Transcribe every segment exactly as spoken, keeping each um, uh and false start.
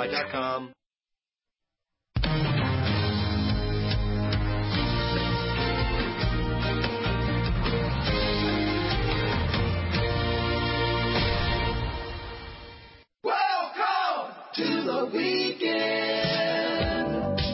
supply dot com. Welcome to the weekend.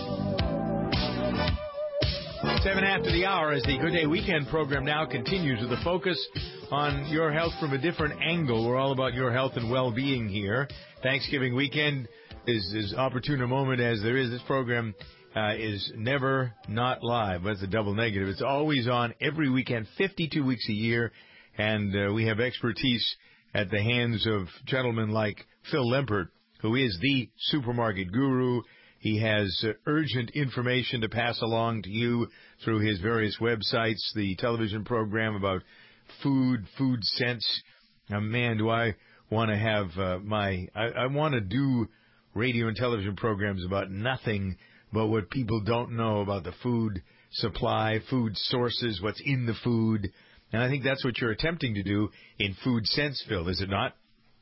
Seven after the hour as the Good Day Weekend program now continues with a focus on your health from a different angle. We're all about your health and well-being here. Thanksgiving weekend is as opportune a moment as there is. This program uh, is never not live. That's a double negative. It's always on every weekend, fifty-two weeks a year, and uh, we have expertise at the hands of gentlemen like Phil Lempert, who is the supermarket guru. He has uh, urgent information to pass along to you through his various websites, the television program about food, food sense. Now, man, do I want to have uh, my, I, I want to do radio and television programs about nothing but what people don't know about the food supply, food sources, what's in the food. And I think that's what you're attempting to do in Food Sense, Phil, is it not?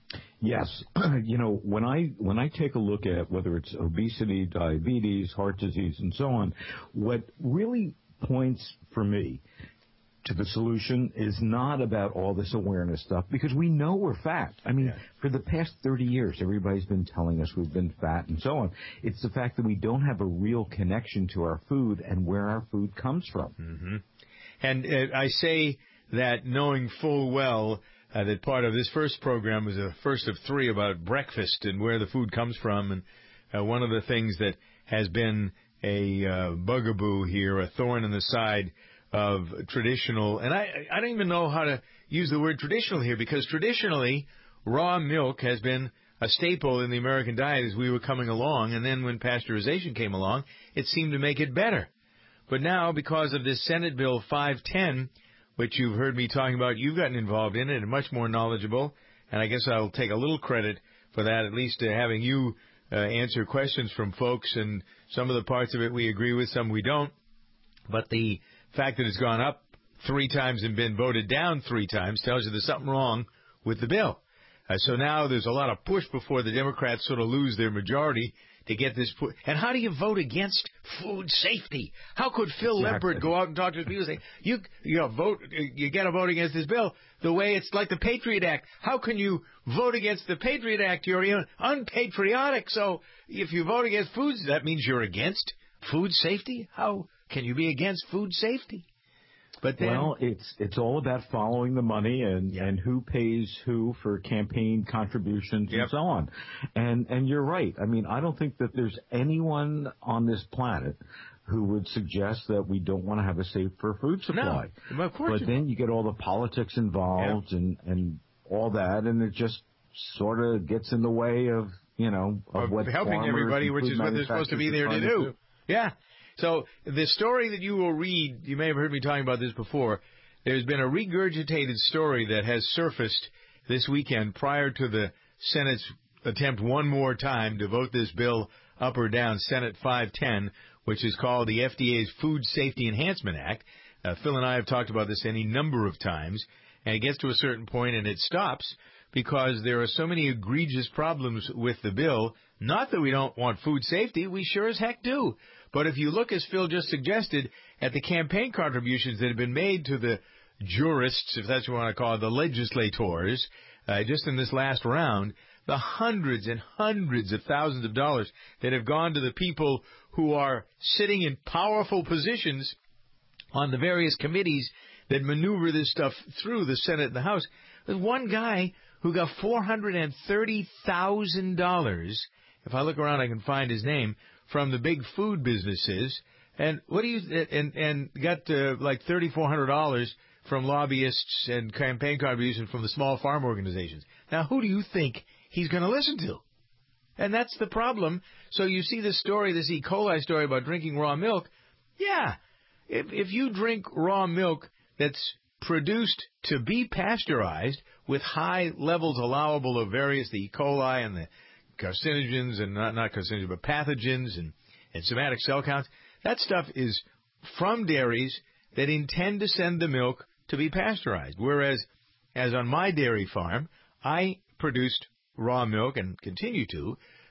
Yes. You know, when I when I take a look at whether it's obesity, diabetes, heart disease, and so on, what really points for me to the solution is not about all this awareness stuff, because we know we're fat. I mean, yeah. For the past thirty years, everybody's been telling us we've been fat and so on. It's the fact that we don't have a real connection to our food and where our food comes from. Mm-hmm. And uh, I say that knowing full well Uh, that part of this first program was the first of three about breakfast and where the food comes from. And uh, one of the things that has been a uh, bugaboo here, a thorn in the side of traditional, and I, I don't even know how to use the word traditional here, because traditionally raw milk has been a staple in the American diet as we were coming along. And then when pasteurization came along, it seemed to make it better. But now, because of this Senate Bill five ten, which you've heard me talking about, you've gotten involved in it and much more knowledgeable, and I guess I'll take a little credit for that, at least uh, having you uh, answer questions from folks, and some of the parts of it we agree with, some we don't. But the fact that it's gone up three times and been voted down three times tells you there's something wrong with the bill. Uh, so now there's a lot of push before the Democrats sort of lose their majority to get this put. And how do you vote against food safety? How could Phil exactly. Lempert go out and talk to people and say, you, you know, vote, you got to vote against this bill the way it's like the Patriot Act? How can you vote against the Patriot Act? You're unpatriotic. So if you vote against food, that means you're against food safety? How can you be against food safety? But then, well, it's it's all about following the money and, yeah. and who pays who for campaign contributions yep. and so on. And and you're right. I mean, I don't think that there's anyone on this planet who would suggest that we don't want to have a safer food supply. No, of course. But then you get all the politics involved yeah. and, and all that, and it just sort of gets in the way of, you know, of, of what helping everybody, which is what they're supposed to be there to do. do. Yeah. So the story that you will read, you may have heard me talking about this before, there's been a regurgitated story that has surfaced this weekend prior to the Senate's attempt one more time to vote this bill up or down, Senate five ten, which is called the F D A's Food Safety Enhancement Act. Uh, Phil and I have talked about this any number of times, and it gets to a certain point and it stops because there are so many egregious problems with the bill. Not that we don't want food safety, we sure as heck do. But if you look, as Phil just suggested, at the campaign contributions that have been made to the jurists, if that's what you want to call it, the legislators, uh, just in this last round, the hundreds and hundreds of thousands of dollars that have gone to the people who are sitting in powerful positions on the various committees that maneuver this stuff through the Senate and the House. There's one guy who got four hundred thirty thousand dollars, if I look around I can find his name, from the big food businesses, and what do you and and got uh, like thirty-four hundred dollars from lobbyists and campaign contributions from the small farm organizations. Now, who do you think he's going to listen to? And that's the problem. So you see this story, this E. coli story about drinking raw milk. Yeah, if if you drink raw milk that's produced to be pasteurized with high levels allowable of various, the E. coli and the carcinogens and not, not carcinogens, but pathogens and, and somatic cell counts. That stuff is from dairies that intend to send the milk to be pasteurized. Whereas, as on my dairy farm, I produced raw milk and continue to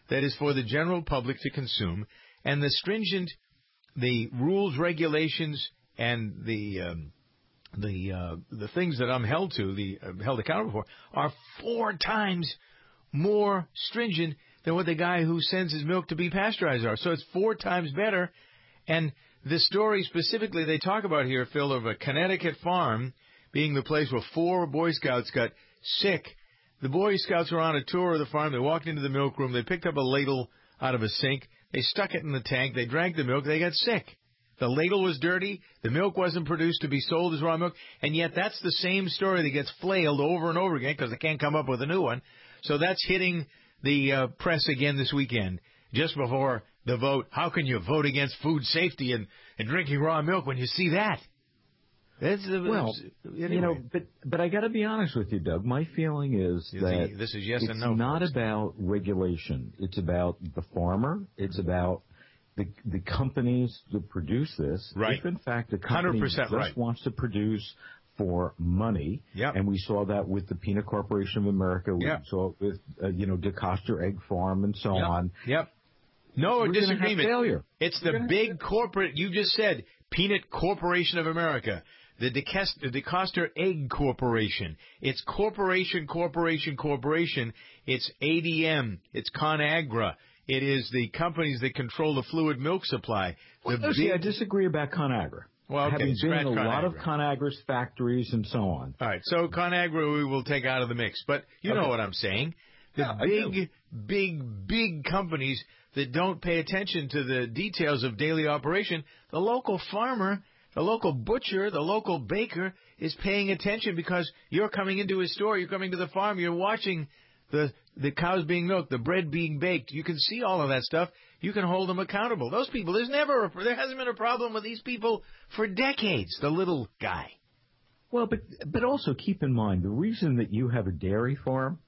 that is for the general public to consume, and the stringent, the rules, regulations, and the um, the uh, the things that I'm held to, the uh, held accountable for, are four times more stringent than what the guy who sends his milk to be pasteurized are. So it's four times better. And the story specifically they talk about here, Phil, of a Connecticut farm being the place where four Boy Scouts got sick. The Boy Scouts were on a tour of the farm. They walked into the milk room. They picked up a ladle out of a sink. They stuck it in the tank. They drank the milk. They got sick. The ladle was dirty. The milk wasn't produced to be sold as raw milk. And yet that's the same story that gets flailed over and over again because they can't come up with a new one. So that's hitting the uh, press again this weekend, just before the vote. How can you vote against food safety and, and drinking raw milk when you see that? That's, uh, well, anyway. you know, but but I got to be honest with you, Doug. My feeling is you that this is yes it's and no not first. about regulation. It's about the farmer. It's about the the companies that produce this. Right. If in fact the company just right. wants to produce for money, yep. and we saw that with the Peanut Corporation of America. We yep. saw it with uh, you know DeCoster Egg Farm and so yep. on. Yep. No We're disagreement. Failure. It's the big corporate. You just said Peanut Corporation of America. The DeCoster Egg Corporation. It's corporation, corporation, corporation. It's A D M. It's ConAgra. It is the companies that control the fluid milk supply. The Well, no, see, I disagree about ConAgra. Well, okay, having been in a ConAgra. lot of ConAgra's factories and so on. All right, so ConAgra we will take out of the mix. But you okay. know what I'm saying. The yeah, big, big, big companies that don't pay attention to the details of daily operation, the local farmer, the local butcher, the local baker is paying attention because you're coming into his store, you're coming to the farm, you're watching the the cows being milked, the bread being baked. You can see all of that stuff. You can hold them accountable. Those people, there's never, a, there hasn't been a problem with these people for decades, the little guy. Well, but but also keep in mind, the reason that you have a dairy farm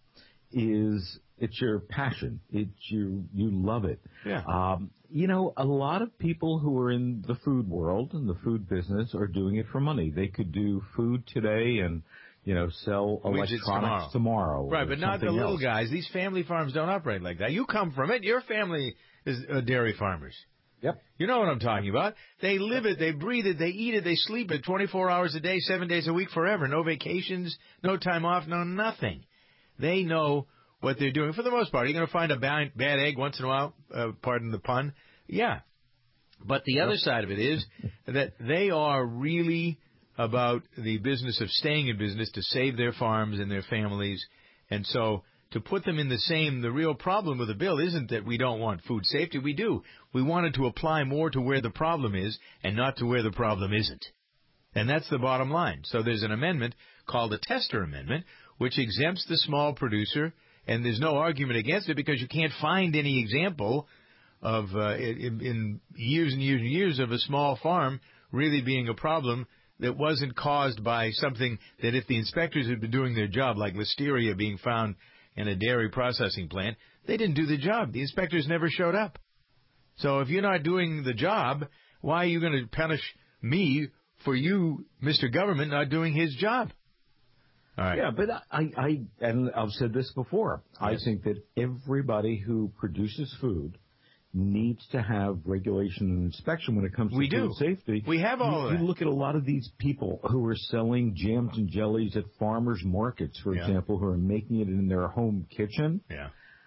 is it's your passion. It's you, you love it. Yeah. Um, you know, a lot of people who are in the food world and the food business are doing it for money. They could do food today and, you know, sell electronics tomorrow. tomorrow. Right, but not the little else. guys. These family farms don't operate like that. You come from it. Your family is uh, dairy farmers. Yep. You know what I'm talking about. They live it, they breathe it, they eat it, they sleep it twenty-four hours a day, seven days a week, forever. No vacations, no time off, no nothing. They know what they're doing. For the most part, you're going to find a bad, bad egg once in a while, uh, pardon the pun. Yeah. But the other side of it is that they are really about the business of staying in business to save their farms and their families. And so to put them in the same, the real problem with the bill isn't that we don't want food safety. We do. We wanted to apply more to where the problem is and not to where the problem isn't. And that's the bottom line. So there's an amendment called the Tester Amendment, which exempts the small producer, and there's no argument against it because you can't find any example of uh, in, in years and years and years of a small farm really being a problem that wasn't caused by something that if the inspectors had been doing their job, like listeria being found in a dairy processing plant, they didn't do the job. The inspectors never showed up. So if you're not doing the job, why are you going to punish me for you, Mister Government, not doing his job? All right. Yeah, but I, I, and I've said this before, yes. I think that everybody who produces food needs to have regulation and inspection when it comes to we food do. safety. We have all you, of that. You look at a lot of these people who are selling jams and jellies at farmers markets, for yeah. example, who are making it in their home kitchen. Yeah.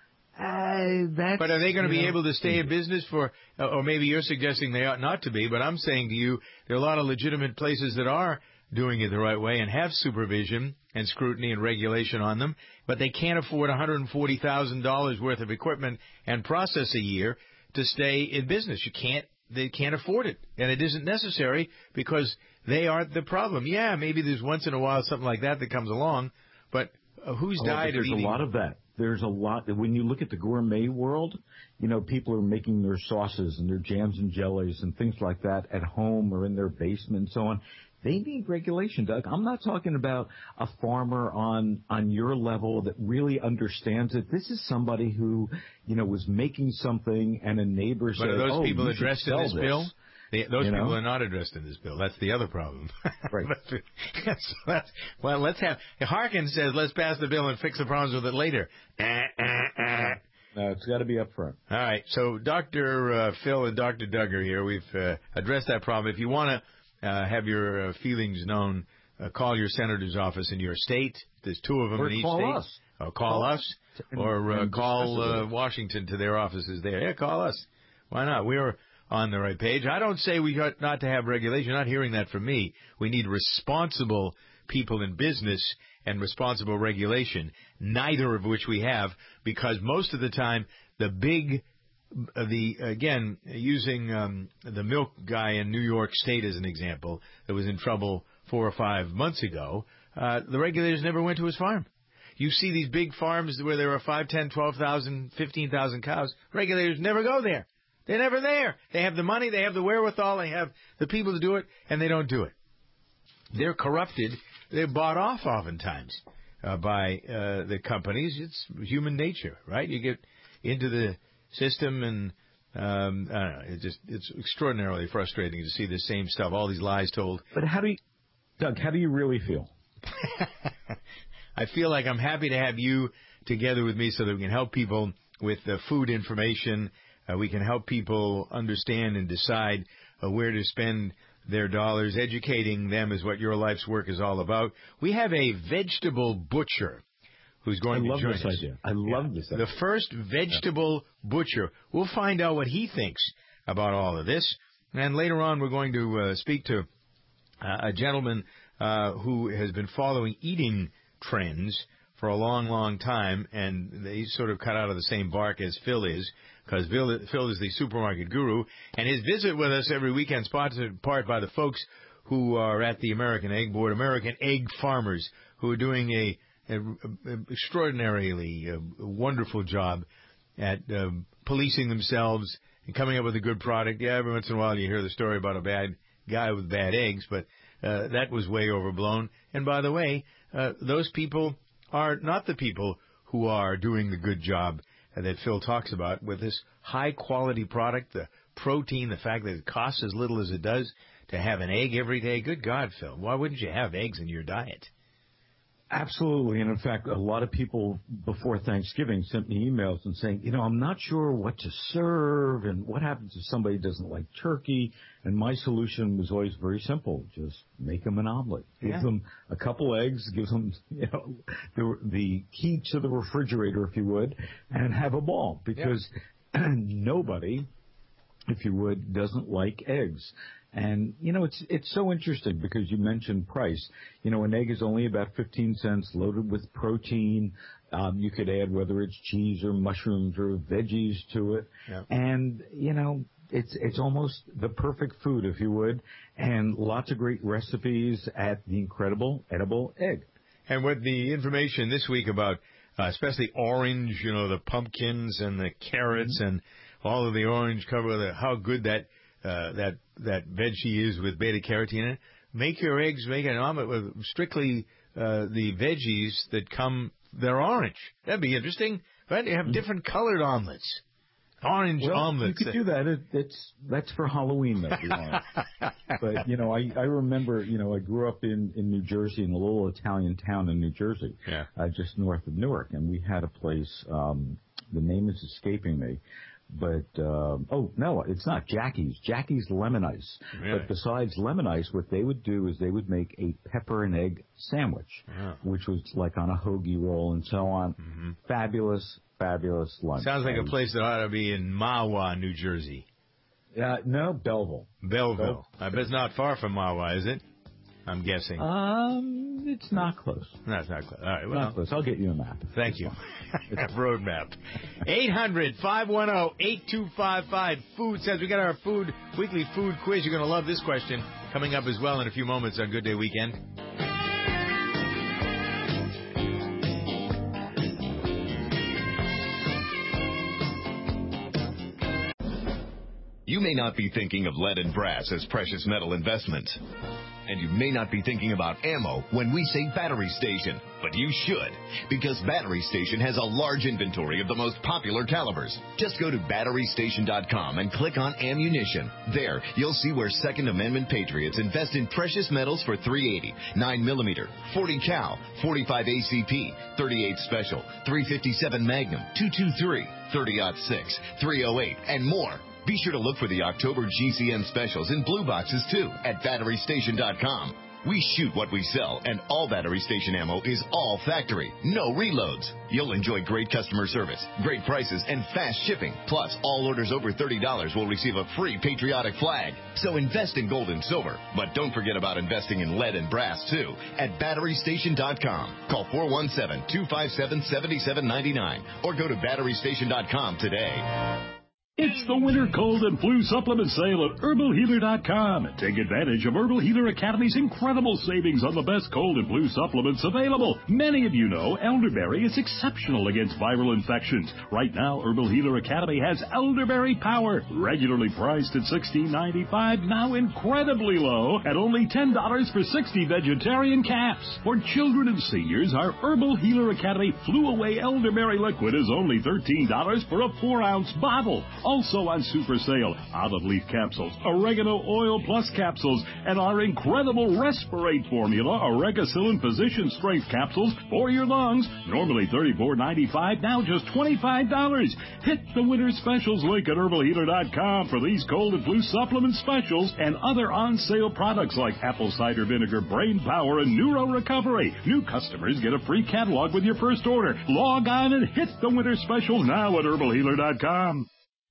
Uh, that's, but are they going to be know, able to stay in business for, uh, or maybe you're suggesting they ought not to be, but I'm saying to you, there are a lot of legitimate places that are doing it the right way and have supervision and scrutiny and regulation on them, but they can't afford one hundred forty thousand dollars worth of equipment and process a year to stay in business. You can't, they can't afford it, and it isn't necessary because they aren't the problem. Yeah, maybe there's once in a while something like that that comes along, but uh, who's oh, died but of eating? There's a lot of that. There's a lot. When you look at the gourmet world, you know, people are making their sauces and their jams and jellies and things like that at home or in their basement and so on. They need regulation, Doug. I'm not talking about a farmer on on your level that really understands it. This is somebody who, you know, was making something and a neighbor said, but are those oh, people you addressed in this, this bill? They, those you people know? are not addressed in this bill. That's the other problem. Right. so that's, well, let's have Harkin says let's pass the bill and fix the problems with it later. Uh, uh, uh. No, it's got to be up front. All right. So Doctor Uh, Phil and Doctor Duggar here, we've uh, addressed that problem. If you want to uh, have your uh, feelings known, uh, call your senator's office in your state. There's two of them or in each call state. Us. Or call, call us. And, or uh, call uh, it. Washington to their offices there. Yeah, call us. Why not? We're on the right page. I don't say we got not to have regulation. You're not hearing that from me. We need responsible people in business and responsible regulation, neither of which we have, because most of the time the big, uh, the again, using um, the milk guy in New York State as an example that was in trouble four or five months ago, uh, the regulators never went to his farm. You see these big farms where there are five, ten, twelve thousand, fifteen thousand cows. Regulators never go there. They're never there. They have the money, they have the wherewithal, they have the people to do it, and they don't do it. They're corrupted. They're bought off oftentimes uh, by uh, the companies. It's human nature, right? You get into the system, and um, I don't know. It just it's extraordinarily frustrating to see the same stuff, all these lies told. But how do you, Doug? How do you really feel? I feel like I'm happy to have you together with me so that we can help people with uh, food information. Uh, we can help people understand and decide uh, where to spend their dollars. Educating them is what your life's work is all about. We have a vegetable butcher who's going I to love join this us. idea. I love yeah. this idea. The first vegetable yeah. butcher. We'll find out what he thinks about all of this. And later on, we're going to uh, speak to uh, a gentleman uh, who has been following eating trends for a long, long time, and he's sort of cut out of the same bark as Phil is, because Phil, Phil is the supermarket guru, and his visit with us every weekend, sponsored in part by the folks who are at the American Egg Board, American Egg Farmers, who are doing a, a, a extraordinarily uh, wonderful job at uh, policing themselves and coming up with a good product. Yeah, every once in a while you hear the story about a bad guy with bad eggs, but uh, that was way overblown. And by the way, uh, those people are not the people who are doing the good job that Phil talks about with this high-quality product, the protein, the fact that it costs as little as it does to have an egg every day. Good God, Phil, why wouldn't you have eggs in your diet? Absolutely. And, in fact, a lot of people before Thanksgiving sent me emails and saying, you know, I'm not sure what to serve and what happens if somebody doesn't like turkey. And my solution was always very simple. Just make them an omelet. Give yeah. them a couple eggs, give them, you know, the, the key to the refrigerator, if you would, and have a ball. Because yeah. nobody, if you would, doesn't like eggs. And, you know, it's it's so interesting because you mentioned price. You know, an egg is only about fifteen cents, loaded with protein. Um, you could add whether it's cheese or mushrooms or veggies to it. Yeah. And, you know, it's it's almost the perfect food, if you would, and lots of great recipes at the incredible edible egg. And with the information this week about uh, especially orange, you know, the pumpkins and the carrots mm-hmm. and all of the orange cover, the, how good that Uh, that that veggie is with beta carotene in it. Make your eggs, make an omelet with strictly uh, the veggies that come, they're orange. That'd be interesting. Right? You have different colored omelets. Orange well, omelets. You could do that. It, it's that's for Halloween, though. You know. But you know, I I remember, you know, I grew up in in New Jersey, in a little Italian town in New Jersey, yeah. uh, just north of Newark, and we had a place. Um, the name is escaping me. But, um, oh, no, it's not Jackie's. Jackie's Lemon Ice. Really? But besides lemon ice, what they would do is they would make a pepper and egg sandwich, oh. which was like on a hoagie roll and so on. Mm-hmm. Fabulous, fabulous lunch. Sounds like a place that ought to be in Mahwah, New Jersey. Uh, no, Belleville. Belleville. Belleville. I bet it's not far from Mahwah, is it? I'm guessing. Um, it's not close. No, it's not close. All right, well, not close. I'll get you a map. Thank you. Road map. eight hundred, five one zero, eight two five five. Food says we got our food weekly food quiz. You're going to love this question coming up as well in a few moments on Good Day Weekend. You may not be thinking of lead and brass as precious metal investments, And you may not be thinking about ammo when we say Battery Station, but you should, because Battery Station has a large inventory of the most popular calibers. Just go to battery station dot com and click on ammunition. There, you'll see where Second Amendment patriots invest in precious metals for three eighty, nine millimeter, forty cal, forty-five A C P, thirty-eight Special, three fifty-seven Magnum, two twenty-three, thirty aught six, three oh eight, and more. Be sure to look for the October G C N specials in blue boxes, too, at battery station dot com. We shoot what we sell, and all Battery Station ammo is all factory, no reloads. You'll enjoy great customer service, great prices, and fast shipping. Plus, all orders over thirty dollars will receive a free patriotic flag. So invest in gold and silver, but don't forget about investing in lead and brass, too, at battery station dot com. Call four one seven, two five seven, seven seven nine nine or go to battery station dot com today. It's the winter cold and flu supplement sale at herbal healer dot com. Take advantage of Herbal Healer Academy's incredible savings on the best cold and flu supplements available. Many of you know elderberry is exceptional against viral infections. Right now, Herbal Healer Academy has Elderberry Power, regularly priced at sixteen ninety-five, now incredibly low at only ten dollars for sixty vegetarian caps. For children and seniors, our Herbal Healer Academy Flu Away Elderberry Liquid is only thirteen dollars for a four ounce bottle. Also on super sale, olive leaf capsules, oregano oil plus capsules, and our incredible Respirate formula, Oregacillin Physician Strength capsules for your lungs. Normally thirty-four ninety-five, now just twenty-five dollars. Hit the winter specials link at herbal healer dot com for these cold and flu supplement specials and other on sale products like apple cider vinegar, brain power, and neuro recovery. New customers get a free catalog with your first order. Log on and hit the winter specials now at herbal healer dot com.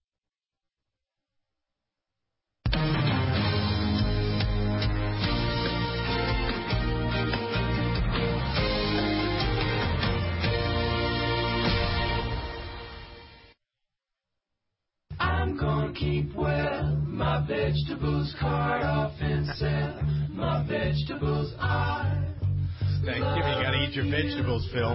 I'm gonna keep well, my vegetables cart off and sell. My vegetables are. Thanksgiving, you gotta eat your vegetables, Phil.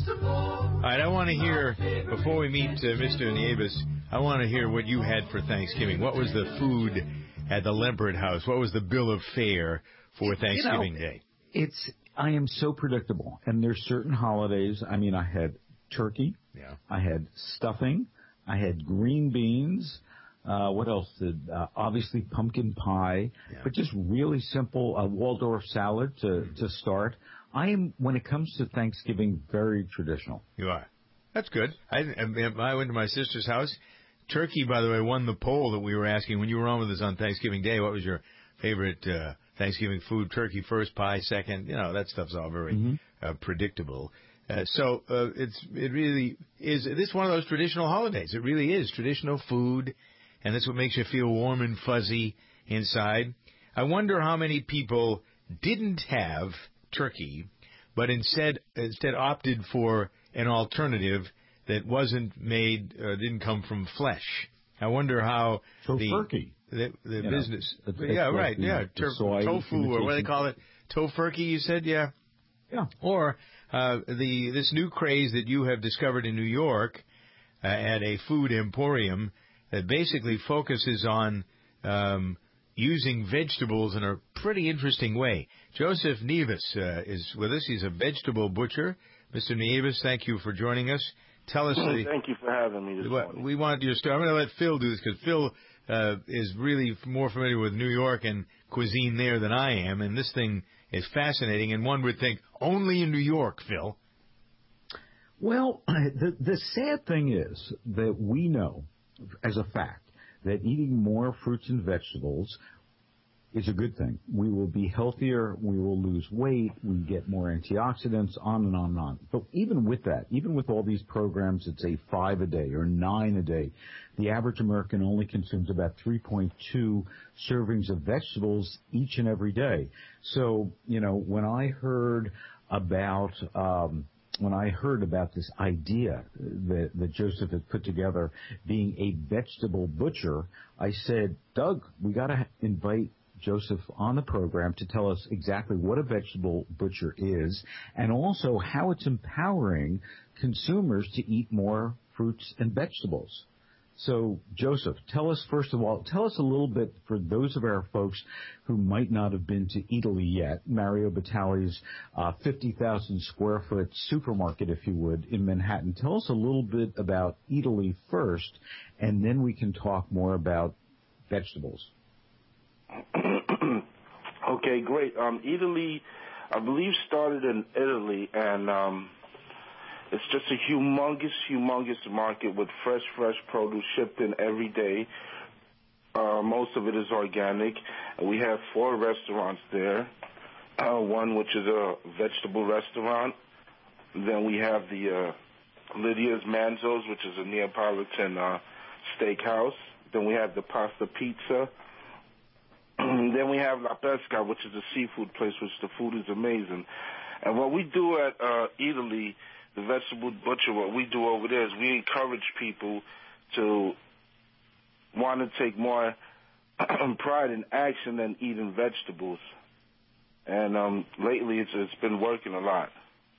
All right, I want to hear, before we meet uh, Mister Nieves, I want to hear what you had for Thanksgiving. What was the food at the Lempert house? What was the bill of fare for Thanksgiving you know, Day? It's, I am so predictable. And there's certain holidays, I mean, I had turkey. Yeah. I had stuffing. I had green beans. Uh, what else did, uh, obviously pumpkin pie, yeah. But just really simple, a Waldorf salad to, mm-hmm. to start. I am, when it comes to Thanksgiving, very traditional. You are. That's good. I, I went to my sister's house. Turkey, by the way, won the poll that we were asking when you were on with us on Thanksgiving Day. What was your favorite uh, Thanksgiving food? Turkey first, pie second. You know, that stuff's all very mm-hmm. uh, predictable. Uh, so uh, it's it really is. This is one of those traditional holidays. It really is traditional food, and that's what makes you feel warm and fuzzy inside. I wonder how many people didn't have turkey, but instead instead opted for an alternative that wasn't made, uh, didn't come from flesh. I wonder how Tofurkey. the the, the you business. Know, it's, yeah, it's right. Like yeah, the, Tur- the tofu or what do they call it? Tofurkey. You said, yeah. Yeah. Or uh, the this new craze that you have discovered in New York uh, at a food emporium that basically focuses on um, using vegetables in a pretty interesting way. Joseph Nieves uh, is with us. He's a vegetable butcher. Mister Nieves, thank you for joining us. Tell us. The, thank you for having me this morning. We want your story. I'm going to let Phil do this because Phil uh, is really more familiar with New York and cuisine there than I am, and this thing is fascinating, and one would think only in New York, Phil. Well, the, the sad thing is that we know, as a fact, that eating more fruits and vegetables is a good thing. We will be healthier, we will lose weight, we get more antioxidants, on and on and on. But even with that, even with all these programs that say five a day or nine a day, the average American only consumes about three point two servings of vegetables each and every day. So, you know, when I heard about um, when I heard about this idea that, that Joseph had put together, being a vegetable butcher, I said, Doug, we got to invite Joseph on the program to tell us exactly what a vegetable butcher is and also how it's empowering consumers to eat more fruits and vegetables. So, Joseph, tell us, first of all, tell us a little bit, for those of our folks who might not have been to Italy yet, Mario Batali's uh, fifty thousand square foot supermarket, if you would, in Manhattan. Tell us a little bit about Italy first, and then we can talk more about vegetables. Okay, great. Um, Italy, I believe, started in Italy, and um, it's just a humongous, humongous market with fresh, fresh produce shipped in every day. Uh, most of it is organic. We have four restaurants there. Uh, one which is a vegetable restaurant. Then we have the uh, Lydia's Manzo's, which is a Neapolitan uh, steakhouse. Then we have the Pasta Pizza. Then we have La Pesca, which is a seafood place, which the food is amazing. And what we do at uh, Italy, the vegetable butcher, what we do over there is we encourage people to want to take more pride in action than eating vegetables. And um, lately it's, it's been working a lot.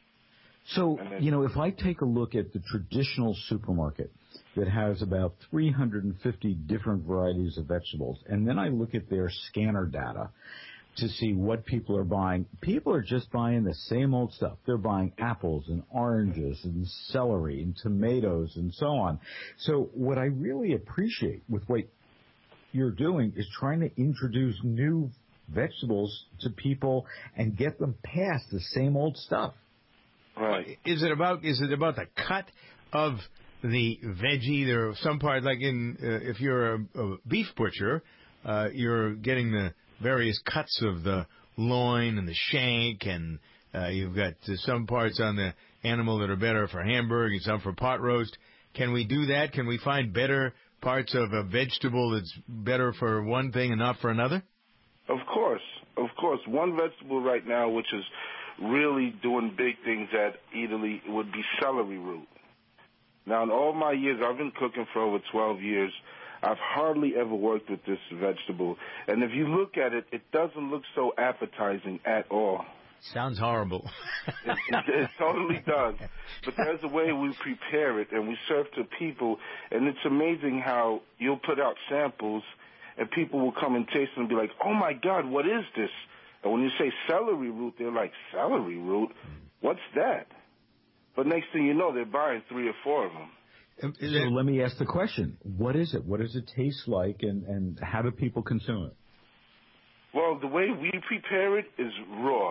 So, you know, if I take a look at the traditional supermarket that has about three hundred fifty different varieties of vegetables, and then I look at their scanner data to see what people are buying, people are just buying the same old stuff. They're buying apples and oranges and celery and tomatoes and so on. So what I really appreciate with what you're doing is trying to introduce new vegetables to people and get them past the same old stuff. Right. Is it about is it about the cut of the veggie? There are some parts, like in uh, if you're a, a beef butcher, uh, you're getting the various cuts of the loin and the shank, and uh, you've got uh, some parts on the animal that are better for hamburger and some for pot roast. Can we do that? Can we find better parts of a vegetable that's better for one thing and not for another? Of course. Of course. One vegetable right now which is really doing big things at Italy would be celery root. Now, in all my years, I've been cooking for over twelve years. I've hardly ever worked with this vegetable. And if you look at it, it doesn't look so appetizing at all. Sounds horrible. it, it, it totally does. But there's a way we prepare it, and we serve to people. And it's amazing how you'll put out samples, and people will come and taste it and be like, oh, my God, what is this? And when you say celery root, they're like, celery root? What's that? But next thing you know, they're buying three or four of them. So let me ask the question. What is it? What does it taste like, and, and how do people consume it? Well, the way we prepare it is raw.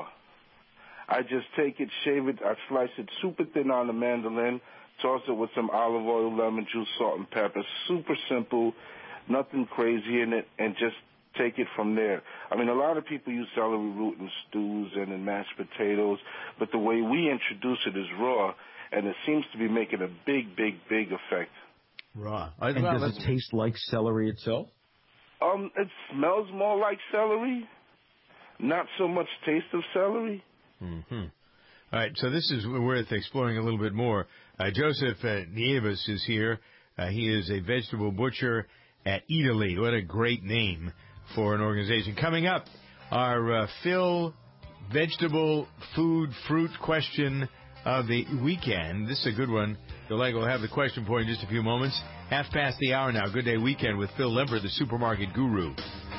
I just take it, shave it, I slice it super thin on the mandolin, toss it with some olive oil, lemon juice, salt, and pepper. Super simple, nothing crazy in it, and just take it from there. I mean, a lot of people use celery root in stews and in mashed potatoes, but the way we introduce it is raw, and it seems to be making a big, big, big effect. Raw. And well, does it taste like celery itself? Um, it smells more like celery, not so much taste of celery. Mm-hmm. All right, so this is worth exploring a little bit more. Uh, Joseph uh, Nieves is here. Uh, he is a vegetable butcher at Italy. What a great name for an organization. Coming up, our uh, Phil vegetable food fruit question of the weekend. This is a good one. Delega will have the question for you in just a few moments. Half past the hour now. Good Day Weekend with Phil Lemper, the supermarket guru.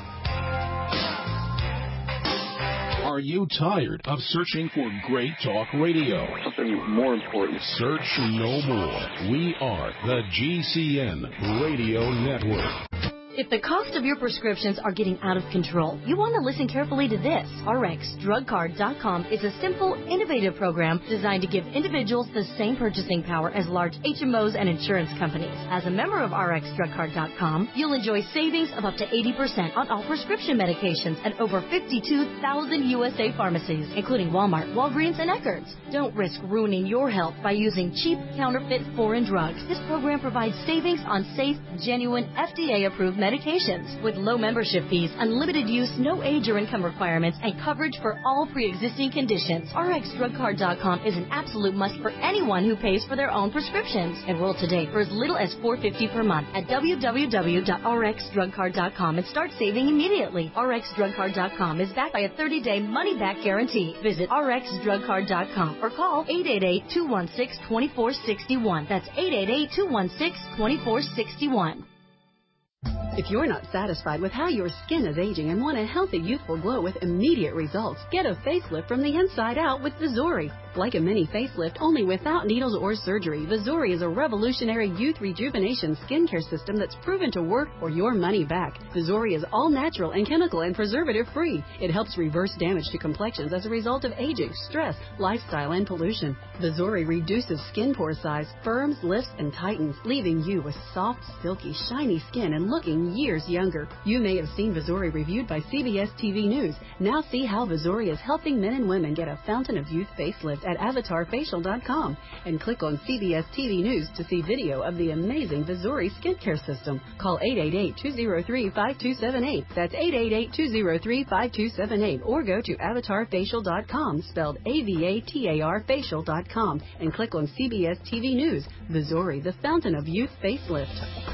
Are you tired of searching for great talk radio? Something more important. Search no more. We are the G C N Radio Network. If the cost of your prescriptions are getting out of control, you want to listen carefully to this. R X Drug Card dot com is a simple, innovative program designed to give individuals the same purchasing power as large H M Os and insurance companies. As a member of R X Drug Card dot com, you'll enjoy savings of up to eighty percent on all prescription medications at over fifty-two thousand U S A pharmacies, including Walmart, Walgreens, and Eckerd's. Don't risk ruining your health by using cheap, counterfeit, foreign drugs. This program provides savings on safe, genuine, F D A-approved medications medications. With low membership fees, unlimited use, no age or income requirements, and coverage for all pre-existing conditions, R X Drug Card dot com is an absolute must for anyone who pays for their own prescriptions. Enroll today for as little as four dollars and fifty cents per month at w w w dot r x drug card dot com and start saving immediately. R X Drug Card dot com is backed by a thirty-day money-back guarantee. Visit r x drug card dot com or call eight eight eight, two one six, two four six one. That's eight eight eight, two one six, two four six one. If you're not satisfied with how your skin is aging and want a healthy, youthful glow with immediate results, get a facelift from the inside out with Vizuri. Like a mini facelift, only without needles or surgery, Vizuri is a revolutionary youth rejuvenation skincare system that's proven to work for your money back. Vizuri is all natural and chemical and preservative-free. It helps reverse damage to complexions as a result of aging, stress, lifestyle, and pollution. Vizuri reduces skin pore size, firms, lifts, and tightens, leaving you with soft, silky, shiny skin and looking years younger. You may have seen Vizuri reviewed by C B S T V News. Now see how Vizuri is helping men and women get a fountain of youth facelift at avatar facial dot com and click on C B S T V News to see video of the amazing Vizuri skincare system. Call eight eight eight, two zero three, five two seven eight. That's eight eight eight, two zero three, five two seven eight. Or go to avatar facial dot com, spelled A V A T A R facial dot com, and click on C B S T V News. Vizuri, the fountain of youth facelift.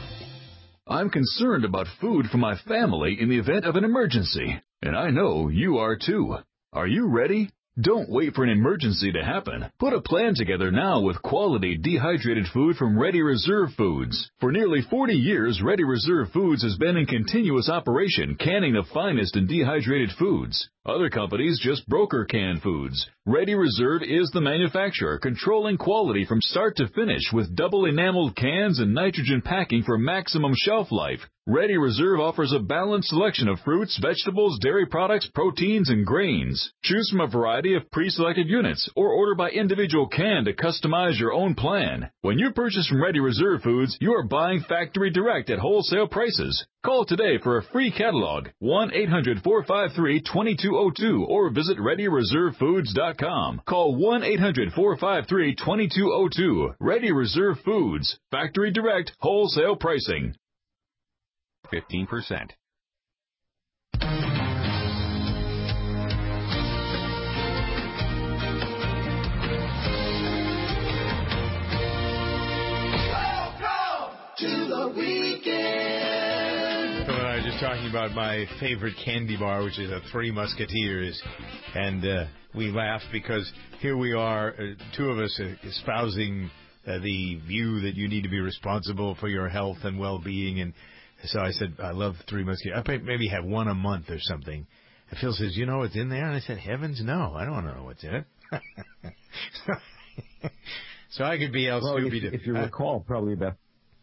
I'm concerned about food for my family in the event of an emergency, and I know you are too. Are you ready? Don't wait for an emergency to happen. Put a plan together now with quality dehydrated food from Ready Reserve Foods. For nearly forty years, Ready Reserve Foods has been in continuous operation, canning the finest in dehydrated foods. Other companies just broker canned foods. Ready Reserve is the manufacturer, controlling quality from start to finish with double enameled cans and nitrogen packing for maximum shelf life. Ready Reserve offers a balanced selection of fruits, vegetables, dairy products, proteins, and grains. Choose from a variety of pre-selected units or order by individual can to customize your own plan. When you purchase from Ready Reserve Foods, you are buying factory direct at wholesale prices. Call today for a free catalog, one eight hundred, four five three, two two zero two, or visit ready reserve foods dot com. Call one eight hundred, four five three, two two zero two. Ready Reserve Foods, factory direct, wholesale pricing. fifteen percent. To the weekend. So I was just talking about my favorite candy bar, which is a Three Musketeers, and uh, we laughed because here we are, uh, two of us uh, espousing uh, the view that you need to be responsible for your health and well-being, and so I said, I love Three Musketeers. I maybe have one a month or something. And Phil says, you know what's in there? And I said, heavens, no. I don't want to know what's in it. So I could be El well, Scooby. If, if you uh, recall, probably about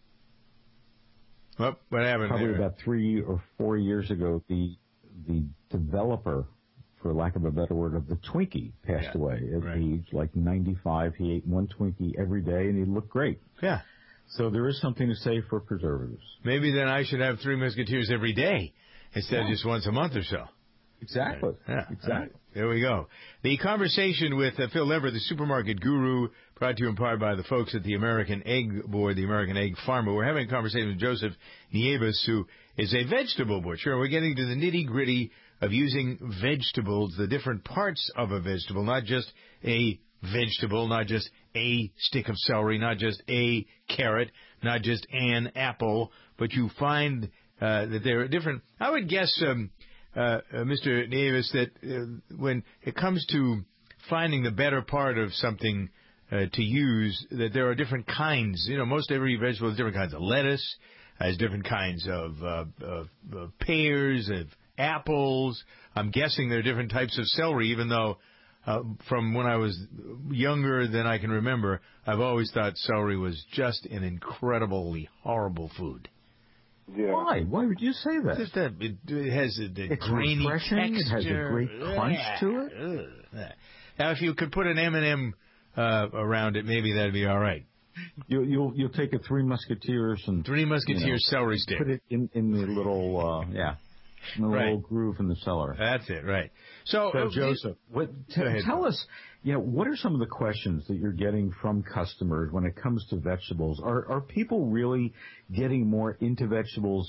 Well, what happened Probably there? about three or four years ago, the the developer, for lack of a better word, of the Twinkie passed yeah, away at right. age like ninety-five. He ate one Twinkie every day, and he looked great. Yeah. So there is something to say for preservatives. Maybe then I should have Three Musketeers every day instead yeah. of just once a month or so. Exactly. Yeah. Exactly. Right. There we go. The conversation with uh, Phil Lever, the supermarket guru, brought to you in part by the folks at the American Egg Board, the American Egg Farmer. We're having a conversation with Joseph Nieves, who is a vegetable butcher. We're getting to the nitty-gritty of using vegetables, the different parts of a vegetable, not just a vegetable, not just a stick of celery, not just a carrot, not just an apple, but you find uh, that there are different. I would guess, um, uh, uh, Mister Nieves, that uh, when it comes to finding the better part of something uh, to use, that there are different kinds. You know, most every vegetable has different kinds of lettuce, has different kinds of, uh, of, of pears, of apples. I'm guessing there are different types of celery, even though uh, from when I was younger than I can remember, I've always thought celery was just an incredibly horrible food. Yeah. Why? Why would you say that? Just that it, it has a, a it's grainy refreshing. texture. It has a great crunch yeah. to it. Ugh. Now, if you could put an M and M uh, around it, maybe that'd be all right. You, you'll you'll take a Three Musketeers and Three Musketeers you know, celery stick. Put it in in the little uh, yeah, in the right. little groove in the cellar. That's it, right? So, so uh, Joseph, what, t- ahead, tell Paul. us, you know, what are some of the questions that you're getting from customers when it comes to vegetables? Are are people really getting more into vegetables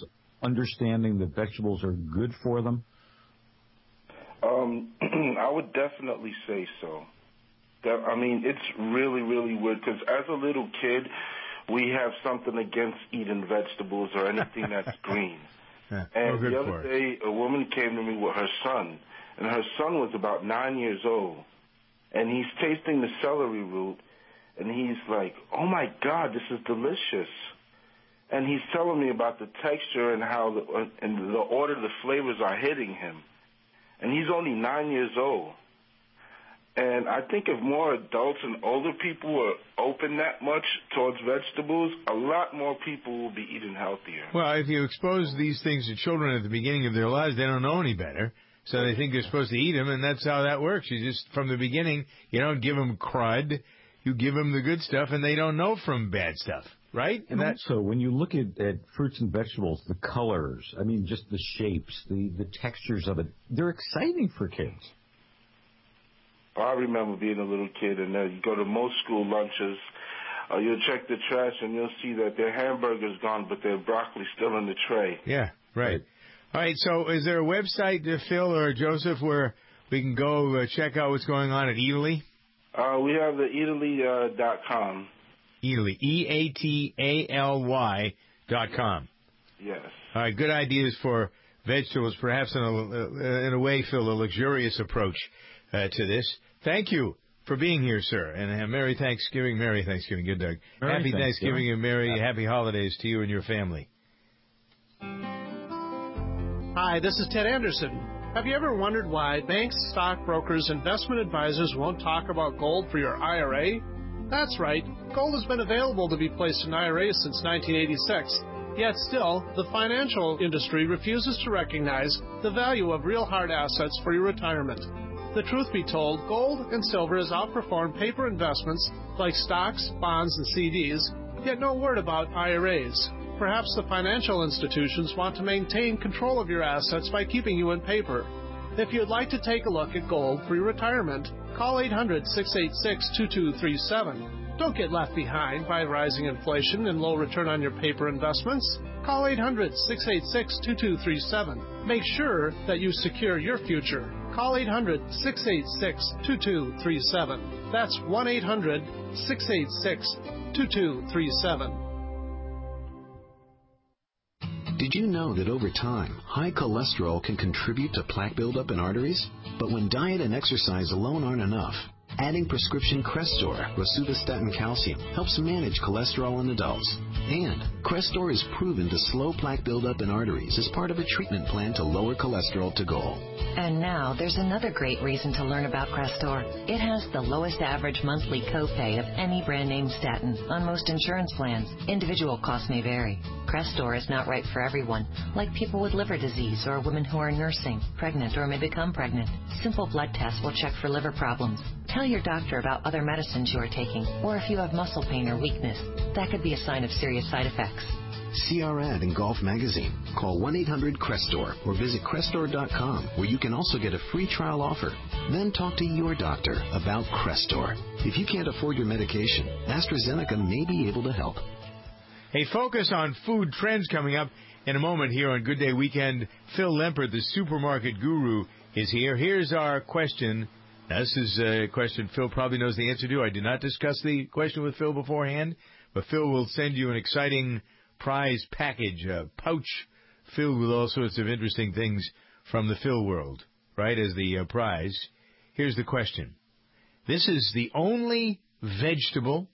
understanding that vegetables are good for them? Um, I would definitely say so. That, I mean, it's really, really weird because as a little kid, we have something against eating vegetables or anything that's green. Yeah, and well, the other day, a woman came to me with her son, and her son was about nine years old, and he's tasting the celery root, and he's like, oh, my God, this is delicious. And he's telling me about the texture and how the, and the order the flavors are hitting him. And he's only nine years old. And I think if more adults and older people were open that much towards vegetables, a lot more people will be eating healthier. Well, if you expose these things to children at the beginning of their lives, they don't know any better. So they think they're supposed to eat them, and that's how that works. You just, from the beginning, you don't give them crud. You give them the good stuff, and they don't know from bad stuff, right? And, and also, when you look at, at fruits and vegetables, the colors, I mean, just the shapes, the, the textures of it, they're exciting for kids. I remember being a little kid, and uh, you go to most school lunches, uh, you'll check the trash, and you'll see that their hamburger's gone, but their broccoli's still in the tray. Yeah, right. All right, so is there a website, uh, Phil or Joseph, where we can go uh, check out what's going on at Eataly? Uh, we have the Eataly dot com. Eataly, E A T A L Y dot com. Yes. All right, good ideas for vegetables, perhaps in a, in a way, Phil, a luxurious approach uh, to this. Thank you for being here, sir, and uh, Merry Thanksgiving. Merry Thanksgiving. Good, Doug. Merry happy Thanksgiving, Thanksgiving and Merry happy. happy holidays to you and your family. Hi, this is Ted Anderson. Have you ever wondered why banks, stockbrokers, investment advisors won't talk about gold for your I R A? That's right. Gold has been available to be placed in I R As since nineteen eighty-six. Yet still, the financial industry refuses to recognize the value of real hard assets for your retirement. The truth be told, gold and silver has outperformed paper investments like stocks, bonds, and C Ds, yet no word about I R As. Perhaps the financial institutions want to maintain control of your assets by keeping you in paper. If you'd like to take a look at gold for your retirement, call eight hundred, six eight six, two two three seven. Don't get left behind by rising inflation and low return on your paper investments. Call eight hundred, six eight six, two two three seven. Make sure that you secure your future. Call eight hundred, six eight six, two two three seven. That's one eight hundred, six eight six, two two three seven. Did you know that over time, high cholesterol can contribute to plaque buildup in arteries? But when diet and exercise alone aren't enough, adding prescription Crestor, rosuvastatin calcium, helps manage cholesterol in adults. And Crestor is proven to slow plaque buildup in arteries as part of a treatment plan to lower cholesterol to goal. And now there's another great reason to learn about Crestor. It has the lowest average monthly copay of any brand name statin on most insurance plans. Individual costs may vary. Crestor is not right for everyone, like people with liver disease or women who are nursing, pregnant, or may become pregnant. Simple blood tests will check for liver problems. Tell your doctor about other medicines you are taking, or if you have muscle pain or weakness. That could be a sign of serious side effects. See our ad in Golf Magazine. Call one eight hundred Crestor or visit Crestor dot com, where you can also get a free trial offer. Then talk to your doctor about Crestor. If you can't afford your medication, AstraZeneca may be able to help. Hey, focus on food trends coming up in a moment here on Good Day Weekend. Phil Lempert, the supermarket guru, is here. Here's our question. Now, this is a question Phil probably knows the answer to. I did not discuss the question with Phil beforehand, but Phil will send you an exciting prize package, a pouch filled with all sorts of interesting things from the Phil world, right, as the uh, prize. Here's the question. This is the only vegetable,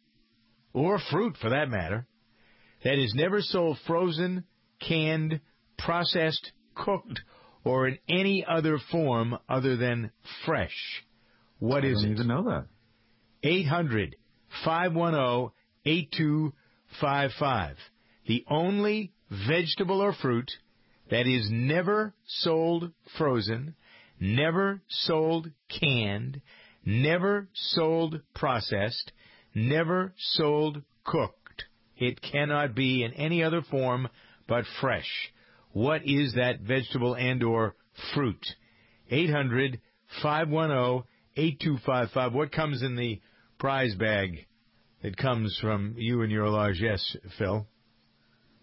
or fruit for that matter, that is never sold frozen, canned, processed, cooked, or in any other form other than fresh. What is it? I don't even know that. eight hundred, five one zero, eight two five five. The only vegetable or fruit that is never sold frozen, never sold canned, never sold processed, never sold cooked. It cannot be in any other form but fresh. What is that vegetable and or fruit? eight hundred, five one zero, eight two five five. What comes in the prize bag that comes from you and your largesse, Phil?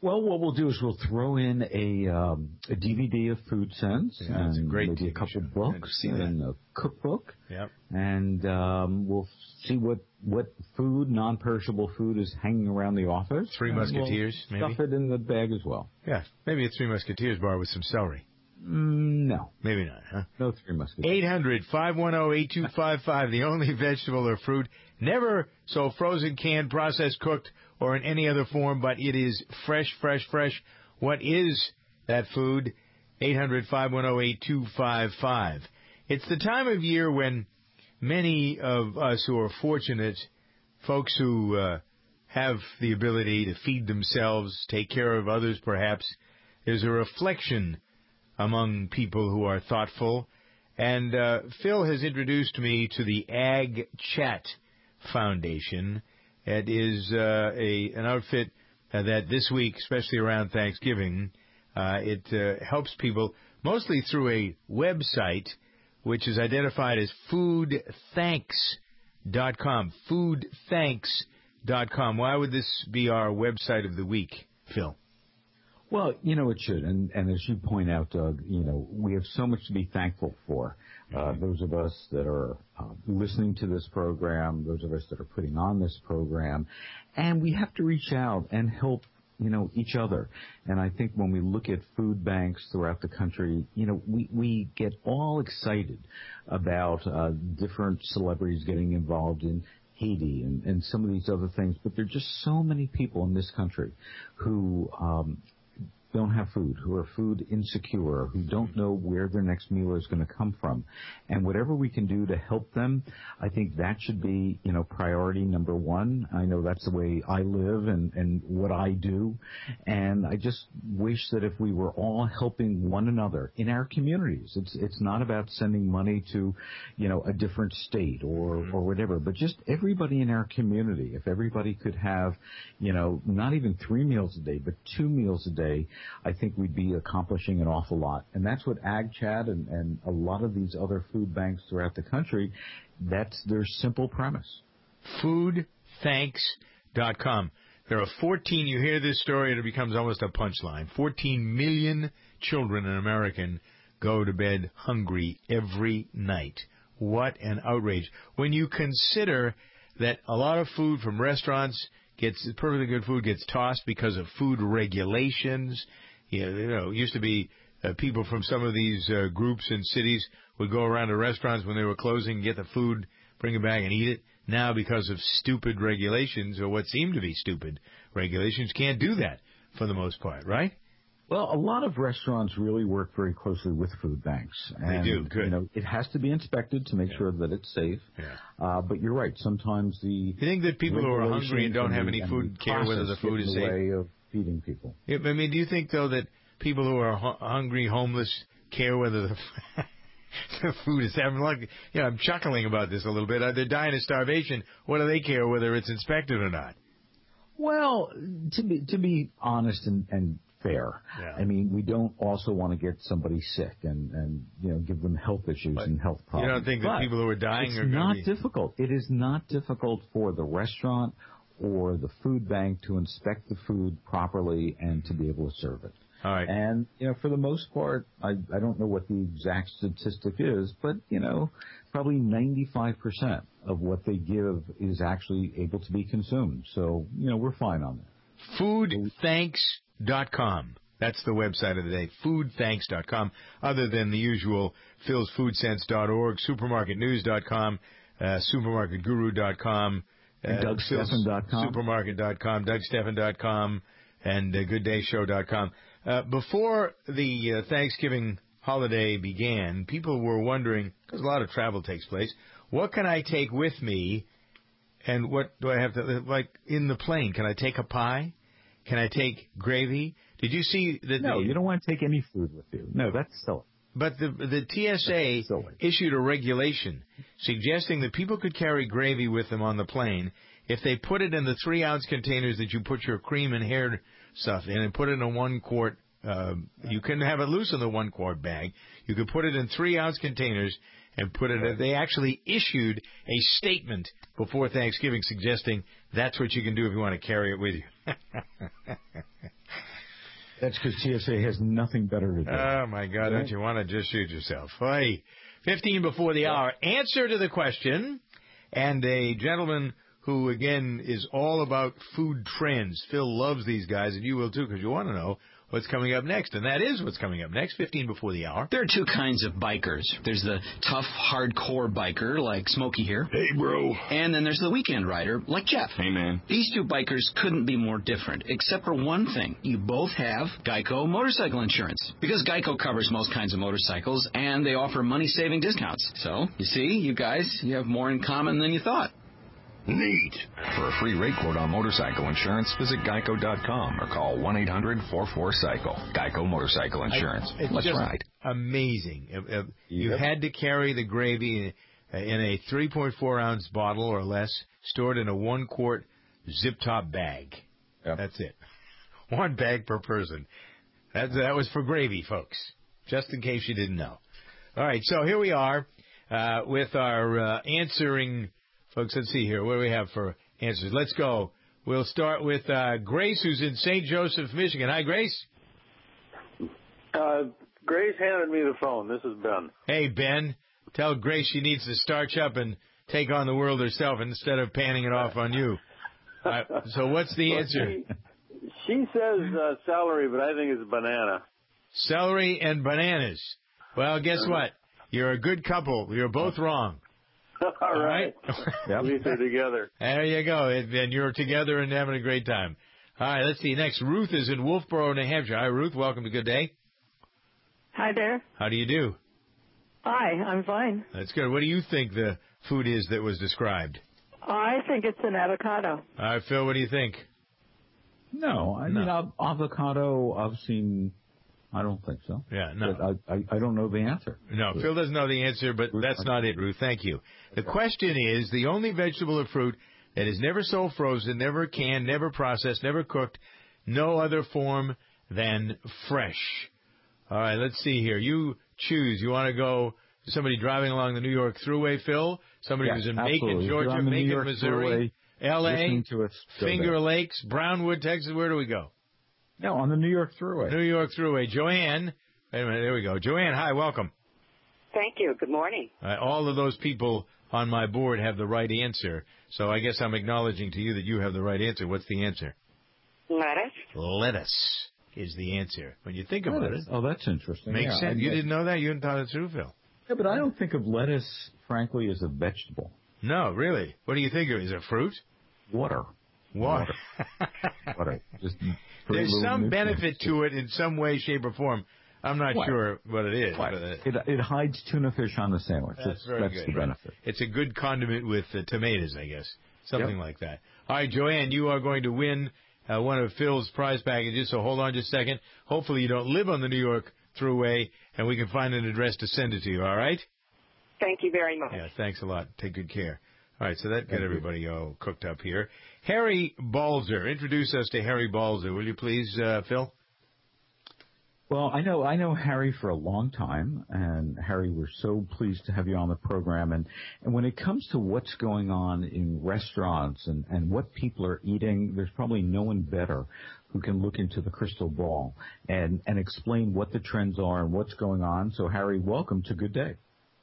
Well, what we'll do is we'll throw in a, um, a D V D of Food Sense, yeah, and a great maybe a couple of books and a cookbook. Yep. And um, we'll see what what food, non-perishable food, is hanging around the office. Three Musketeers, we'll maybe? Stuff it in the bag as well. Yeah, maybe a Three Musketeers bar with some celery. Mm, no. Maybe not, huh? No Three Musketeers. eight hundred, five one zero, eight two five five, the only vegetable or fruit never so frozen, canned, processed, cooked, or in any other form, but it is fresh, fresh, fresh. What is that food? eight hundred, five one zero, eight two five five. It's the time of year when many of us who are fortunate, folks who uh, have the ability to feed themselves, take care of others perhaps, there's a reflection among people who are thoughtful. And uh, Phil has introduced me to the Ag Chat Foundation. It is uh, a an outfit uh, that this week, especially around Thanksgiving, uh, it uh, helps people mostly through a website which is identified as food thanks dot com. food thanks dot com. Why would this be our website of the week, Phil? Well, you know, it should. And, and as you point out, Doug, you know, we have so much to be thankful for. Uh, those of us that are uh, listening to this program, those of us that are putting on this program, and we have to reach out and help, you know, each other. And I think when we look at food banks throughout the country, you know, we, we get all excited about uh, different celebrities getting involved in Haiti and, and some of these other things. But there are just so many people in this country who um, don't have food, who are food insecure, who don't know where their next meal is going to come from. And whatever we can do to help them, I think that should be, you know, priority number one. I know that's the way I live and, and what I do. And I just wish that if we were all helping one another in our communities, it's it's not about sending money to, you know, a different state or, or whatever, but just everybody in our community. If everybody could have, you know, not even three meals a day, but two meals a day, I think we'd be accomplishing an awful lot. And that's what Ag Chat and, and a lot of these other food banks throughout the country, that's their simple premise. food thanks dot com. There are fourteen, you hear this story and it becomes almost a punchline. fourteen million children in America go to bed hungry every night. What an outrage. When you consider that a lot of food from restaurants gets perfectly good food gets tossed because of food regulations. You know, you know it used to be uh, people from some of these uh, groups and cities would go around to restaurants when they were closing and get the food, bring it back and eat it. Now, because of stupid regulations, or what seem to be stupid regulations, can't do that for the most part, right? Well, a lot of restaurants really work very closely with food banks. And, they do, good. You know, it has to be inspected to make yeah. sure that it's safe. Yeah. Uh, but you're right. Sometimes the you think that people who are hungry and don't have any food care whether the food is safe. Way of feeding people. Yeah, I mean, do you think though that people who are hu- hungry, homeless, care whether the, the food is having like? You know, I'm chuckling about this a little bit. They're dying of starvation. What do they care whether it's inspected or not? Well, to be to be honest and. and fair. Yeah. I mean, we don't also want to get somebody sick and, and you know, give them health issues but and health problems. You don't think but that people who are dying it's are going to not be... difficult. It is not difficult for the restaurant or the food bank to inspect the food properly and to be able to serve it. All right. And, you know, for the most part, I, I don't know what the exact statistic is, but, you know, probably ninety-five percent of what they give is actually able to be consumed. So, you know, we're fine on that. food thanks dot com. That's the website of the day, food thanks dot com. Other than the usual phils food sense dot org, supermarket news dot com, uh, supermarket guru dot com, uh, doug steffen dot com, supermarket dot com, doug steffen dot com, and uh, good day show dot com. Uh, before the uh, Thanksgiving holiday began, people were wondering, because a lot of travel takes place, what can I take with me, and what do I have to, like, in the plane? Can I take a pie? Can I take gravy? Did you see that? No, the, you don't want to take any food with you. No, that's silly. But the the T S A issued a regulation suggesting that people could carry gravy with them on the plane if they put it in the three-ounce containers that you put your cream and hair stuff in and put it in a one-quart. Uh, you couldn't have it loose in the one-quart bag. You could put it in three-ounce containers and put it in. They actually issued a statement before Thanksgiving suggesting that's what you can do if you want to carry it with you. That's because T S A has nothing better to do. Oh, my God. Don't you want to just shoot yourself? Hey, fifteen before the hour. Answer to the question. And a gentleman who, again, is all about food trends. Phil loves these guys, and you will, too, because you want to know what's coming up next. And that is what's coming up next, fifteen before the hour. There are two kinds of bikers. There's the tough, hardcore biker, like Smokey here. Hey, bro. And then there's the weekend rider, like Jeff. Hey, man. These two bikers couldn't be more different, except for one thing. You both have Geico motorcycle insurance. Because Geico covers most kinds of motorcycles, and they offer money-saving discounts. So, you see, you guys, you have more in common than you thought. Neat. For a free rate quote on motorcycle insurance, visit geico dot com or call one eight hundred four four cycle. Geico Motorcycle Insurance. I, it's Let's just ride. Amazing. Uh, uh, you Yep. had to carry the gravy in, in a three point four ounce bottle or less, stored in a one-quart zip-top bag. Yep. That's it. One bag per person. That, that was for gravy, folks, just in case you didn't know. All right, so here we are uh, with our uh, answering... Folks, let's see here. What do we have for answers? Let's go. We'll start with uh, Grace, who's in Saint Joseph, Michigan. Hi, Grace. Uh, Grace handed me the phone. This is Ben. Hey, Ben. Tell Grace she needs to starch up and take on the world herself instead of panning it off on you. Uh, so what's the well, answer? She, she says uh, celery, but I think it's banana. Celery and bananas. Well, guess what? You're a good couple. You're both wrong. All right. Yep. At least they're together. There you go. And you're together and having a great time. All right, let's see. Next, Ruth is in Wolfboro, New Hampshire. Hi, Ruth. Welcome to Good Day. Hi there. How do you do? Hi, I'm fine. That's good. What do you think the food is that was described? I think it's an avocado. All right, Phil, what do you think? No, I No. mean, av- avocado, I've seen... I don't think so. Yeah, no. But I, I, I don't know the answer. No, Phil doesn't know the answer, but that's not it, Ruth. Thank you. The question is, the only vegetable or fruit that is never so frozen, never canned, never processed, never cooked, no other form than fresh. All right, let's see here. You choose. You want to go to somebody driving along the New York Thruway, Phil? Somebody Yes, who's in absolutely. Macon, If you're Georgia, on the New Macon, York Missouri, Thruway, L A, listening to us, go Finger there. Lakes, Brownwood, Texas. Where do we go? No, on the New York Thruway. New York Thruway. Joanne. Wait a minute. There we go. Joanne, hi. Welcome. Thank you. Good morning. Uh, all of those people on my board have the right answer, so I guess I'm acknowledging to you that you have the right answer. What's the answer? Lettuce. Lettuce is the answer. When you think about Lettuce. it, Oh, that's interesting. makes Yeah, sense. I- You didn't know that? You hadn't thought it through, Phil? Yeah, but I don't think of lettuce, frankly, as a vegetable. No, really. What do you think of? Is it fruit? Water. Water. Water. Just There's little some nutrients. benefit to it in some way, shape, or form. I'm not What? sure what it is. What? But, uh, It, it hides tuna fish on the sandwich. That's That's, very that's good. the benefit. It's a good condiment with uh, tomatoes, I guess. Something Yep. like that. All right, Joanne, you are going to win uh, one of Phil's prize packages, so hold on just a second. Hopefully you don't live on the New York Thruway, and we can find an address to send it to you, all right? Thank you very much. Yeah, thanks a lot. Take good care. All right, so that got everybody all cooked up here. Harry Balzer. Introduce us to Harry Balzer, will you please, uh, Phil? Well, I know I know Harry for a long time, and Harry, we're so pleased to have you on the program. And, and when it comes to what's going on in restaurants and, and what people are eating, there's probably no one better who can look into the crystal ball and, and explain what the trends are and what's going on. So, Harry, welcome to Good Day.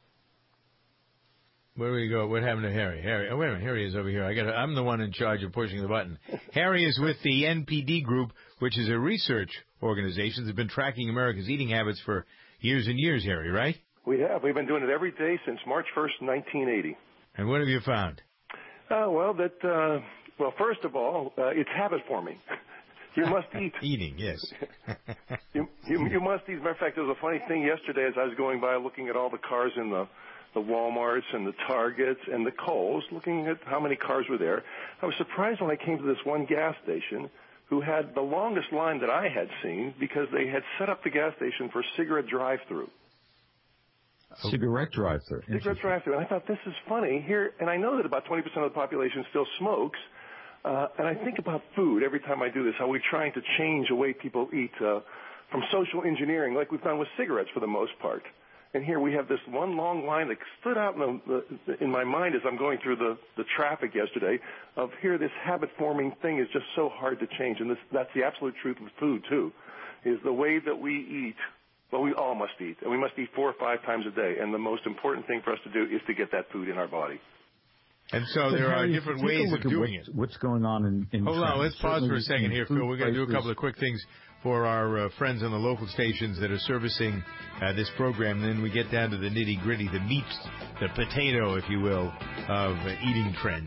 Where do we go? What happened to Harry? Harry, oh wait a minute, Harry is over here. I got. I'm the one in charge of pushing the button. Harry is with the N P D Group, which is a research organization that's been tracking America's eating habits for years and years. Harry, right? We have. We've been doing it every day since March first, nineteen eighty. And what have you found? Uh, well, that uh, well, first of all, uh, it's habit forming. You must eat. Eating, yes. you, you you must eat. As a matter of fact, there was a funny thing yesterday as I was going by, looking at all the cars in the the Walmarts and the Targets and the Kohl's, looking at how many cars were there. I was surprised when I came to this one gas station who had the longest line that I had seen because they had set up the gas station for cigarette drive-through. Cigarette drive-through. Cigarette drive-through. And I thought, this is funny here. And I know that about twenty percent of the population still smokes. Uh, and I think about food every time I do this, how we're trying to change the way people eat uh, from social engineering like we've done with cigarettes for the most part. And here we have this one long line that stood out in, the, in my mind as I'm going through the, the traffic yesterday of here this habit-forming thing is just so hard to change. And this, that's the absolute truth with food, too. is the way that we eat. Well, we all must eat, and we must eat four or five times a day. And the most important thing for us to do is to get that food in our body. And so but there Harry, are different ways of doing what's, it. What's going on in, in Hold on, let's pause for a second here, Phil. We're going to do a couple of quick things for our uh, friends on the local stations that are servicing uh, this program. Then we get down to the nitty-gritty, the meat, the potato, if you will, of uh, eating trends.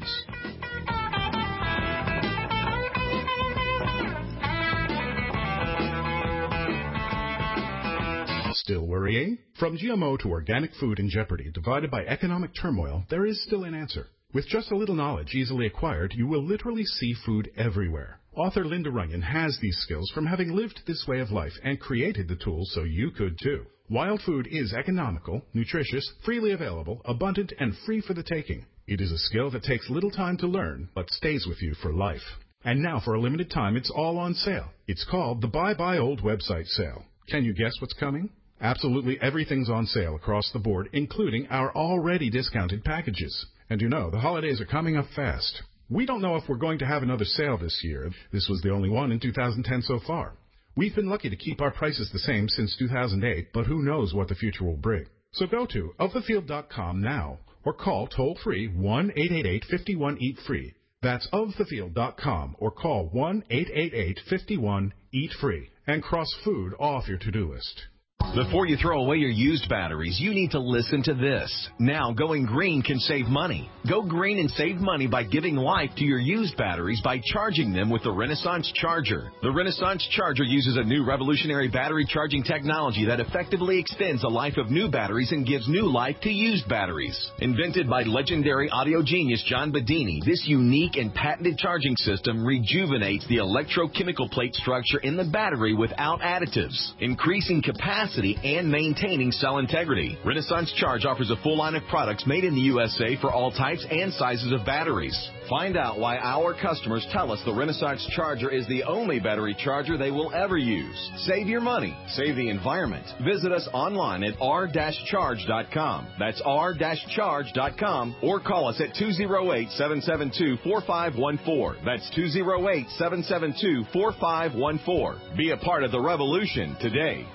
Still worrying? From G M O to organic food in jeopardy, divided by economic turmoil, there is still an answer. With just a little knowledge easily acquired, you will literally see food everywhere. Author Linda Runyon has these skills from having lived this way of life and created the tools so you could too. Wild food is economical, nutritious, freely available, abundant, and free for the taking. It is a skill that takes little time to learn, but stays with you for life. And now, for a limited time, it's all on sale. It's called the Buy Buy Old website sale. Can you guess what's coming? Absolutely everything's on sale across the board, including our already discounted packages. And you know, the holidays are coming up fast. We don't know if we're going to have another sale this year. This was the only one in two thousand ten so far. We've been lucky to keep our prices the same since two thousand eight, but who knows what the future will bring. So go to of the field dot com now or call toll-free one eight eight eight, five one, eat free. That's of the field dot com or call one eight eight eight, five one, eat free and cross food off your to-do list. Before you throw away your used batteries, you need to listen to this. Now, going green can save money. Go green and save money by giving life to your used batteries by charging them with the Renaissance Charger. The Renaissance Charger uses a new revolutionary battery charging technology that effectively extends the life of new batteries and gives new life to used batteries. Invented by legendary audio genius John Bedini, this unique and patented charging system rejuvenates the electrochemical plate structure in the battery without additives, increasing capacity and maintaining cell integrity. Renaissance Charge offers a full line of products made in the U S A for all types and sizes of batteries. Find out why our customers tell us the Renaissance Charger is the only battery charger they will ever use. Save your money. Save the environment. Visit us online at r dash charge dot com. That's r dash charge dot com or call us at two oh eight, seven seven two, four five one four. That's two oh eight, seven seven two, four five one four. Be a part of the revolution today.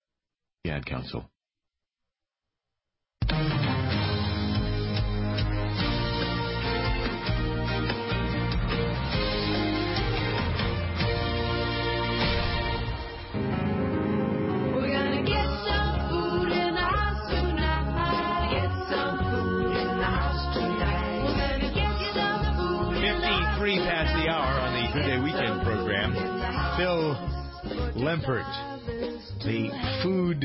Ad Council. fifty-three past the hour on the Good Day Weekend program. Phil Lempert, the food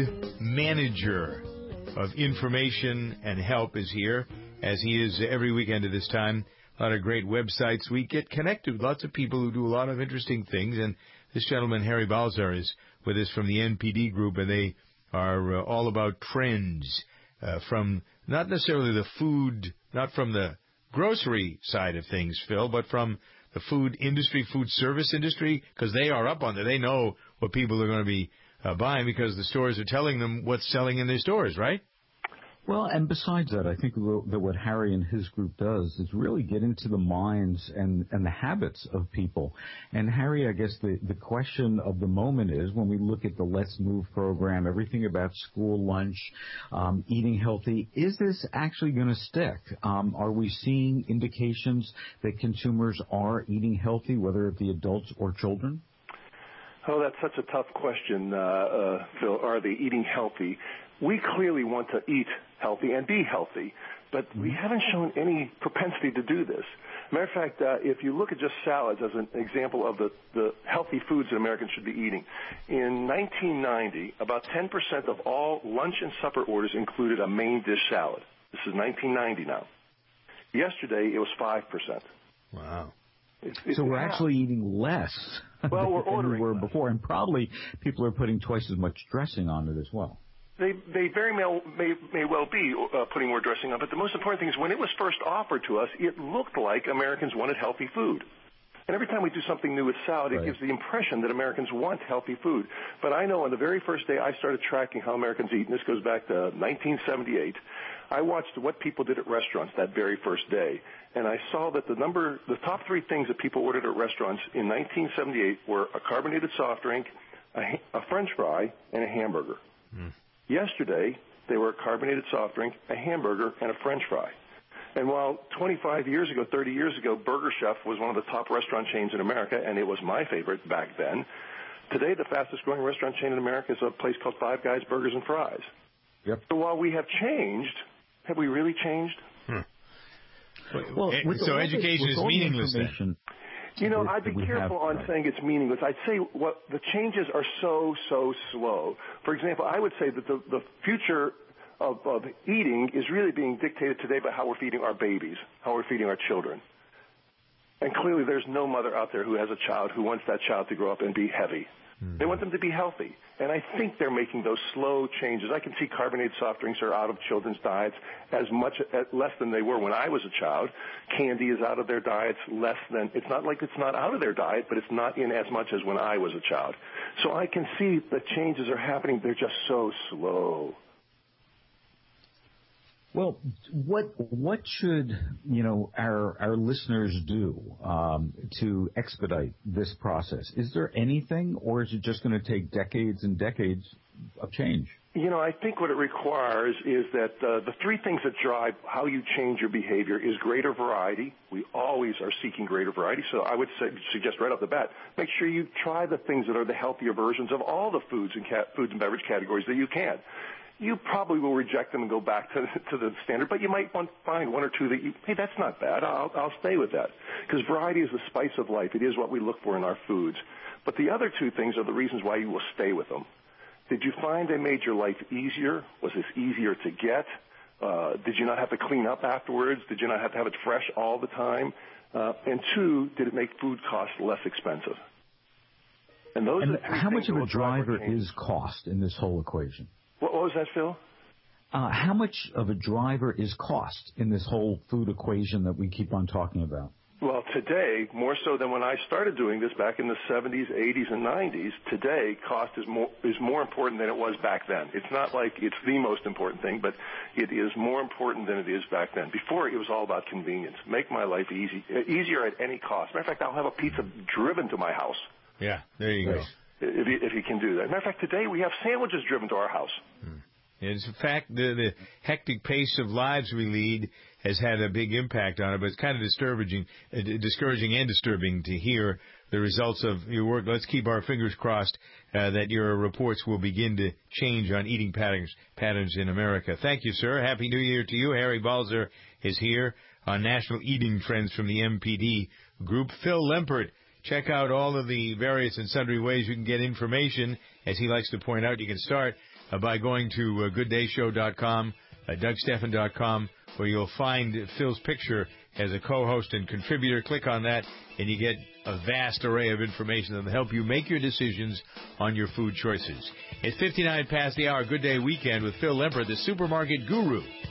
manager of information and help, is here, as he is every weekend at this time. A lot of great websites. We get connected with lots of people who do a lot of interesting things, and this gentleman, Harry Balzar, is with us from the N P D group, and they are uh, all about trends uh, from not necessarily the food, not from the grocery side of things, Phil, but from the food industry, food service industry, because they are up on it. They know what people are going to be uh, buying because the stores are telling them what's selling in their stores, right? Well, and besides that, I think that what Harry and his group does is really get into the minds and, and the habits of people. And Harry, I guess the, the question of the moment is, when we look at the Let's Move program, everything about school lunch, um, eating healthy, is this actually going to stick? Um, are we seeing indications that consumers are eating healthy, whether it be adults or children? Oh, that's such a tough question, uh, uh, Phil. Are they eating healthy? We clearly want to eat healthy and be healthy, but we haven't shown any propensity to do this. Matter of fact, uh, if you look at just salads as an example of the, the healthy foods that Americans should be eating, in nineteen ninety, about ten percent of all lunch and supper orders included a main dish salad. This is nineteen ninety now. Yesterday, it was five percent. Wow. It's, it's so we're half. actually eating less well, we're than ordering we were less. before, and probably people are putting twice as much dressing on it as well. They they very may, may, may well be uh, putting more dressing on, but the most important thing is when it was first offered to us, it looked like Americans wanted healthy food. And every time we do something new with salad, right, it gives the impression that Americans want healthy food. But I know on the very first day I started tracking how Americans eat, and this goes back to nineteen seventy-eight, I watched what people did at restaurants that very first day. And I saw that the number, the top three things that people ordered at restaurants in nineteen seventy-eight were a carbonated soft drink, a, a French fry, and a hamburger. Mm. Yesterday, they were a carbonated soft drink, a hamburger, and a French fry. And while twenty-five years ago, thirty years ago, Burger Chef was one of the top restaurant chains in America, and it was my favorite back then, today the fastest-growing restaurant chain in America is a place called Five Guys Burgers and Fries. Yep. So while we have changed, have we really changed? Hmm. Well, so education is meaningless then. You know, I'd be careful on right. saying it's meaningless. I'd say what the changes are so, so slow. For example, I would say that the, the future of, of eating is really being dictated today by how we're feeding our babies, how we're feeding our children. And clearly there's no mother out there who has a child who wants that child to grow up and be heavy. Mm. They want them to be healthy. And I think they're making those slow changes. I can see carbonated soft drinks are out of children's diets as much, less than they were when I was a child. Candy is out of their diets less than, it's not like it's not out of their diet, but it's not in as much as when I was a child. So I can see the changes are happening. They're just so slow. Well, what what should you know our our listeners do um, to expedite this process? Is there anything, or is it just going to take decades and decades of change? You know, I think what it requires is that uh, the three things that drive how you change your behavior is greater variety. We always are seeking greater variety. So I would say, suggest right off the bat, make sure you try the things that are the healthier versions of all the foods and ca- foods and beverage categories that you can. You probably will reject them and go back to, to the standard, but you might want, find one or two that you, hey, that's not bad. I'll, I'll stay with that. Because variety is the spice of life. It is what we look for in our foods. But the other two things are the reasons why you will stay with them. Did you find they made your life easier? Was this easier to get? Uh, did you not have to clean up afterwards? Did you not have to have it fresh all the time? Uh, and two, did it make food costs less expensive? And those and are the three how things much of that a will drive driver our change. is cost in this whole equation? What, what was that, Phil? Uh, how much of a driver is cost in this whole food equation that we keep on talking about? Well, today, more so than when I started doing this back in the seventies, eighties, and nineties, today cost is more is more important than it was back then. It's not like it's the most important thing, but it is more important than it is back then. Before, it was all about convenience. Make my life easy, easier at any cost. Matter of fact, I'll have a pizza driven to my house. Yeah, there you go. If you, if you can do that. Matter of fact, today we have sandwiches driven to our house. Hmm. It's a fact the, the hectic pace of lives we lead has had a big impact on it, but it's kind of discouraging, uh, discouraging and disturbing to hear the results of your work. Let's keep our fingers crossed uh, that your reports will begin to change on eating patterns patterns in America. Thank you, sir. Happy New Year to you. Harry Balzer is here on National Eating Trends from the M P D Group. Phil Lempert. Check out all of the various and sundry ways you can get information. As he likes to point out, you can start uh, by going to uh, good day show dot com, uh, doug steffen dot com, where you'll find Phil's picture as a co-host and contributor. Click on that, and you get a vast array of information that will help you make your decisions on your food choices. It's fifty-nine past the hour. Good Day Weekend with Phil Lempert, the supermarket guru.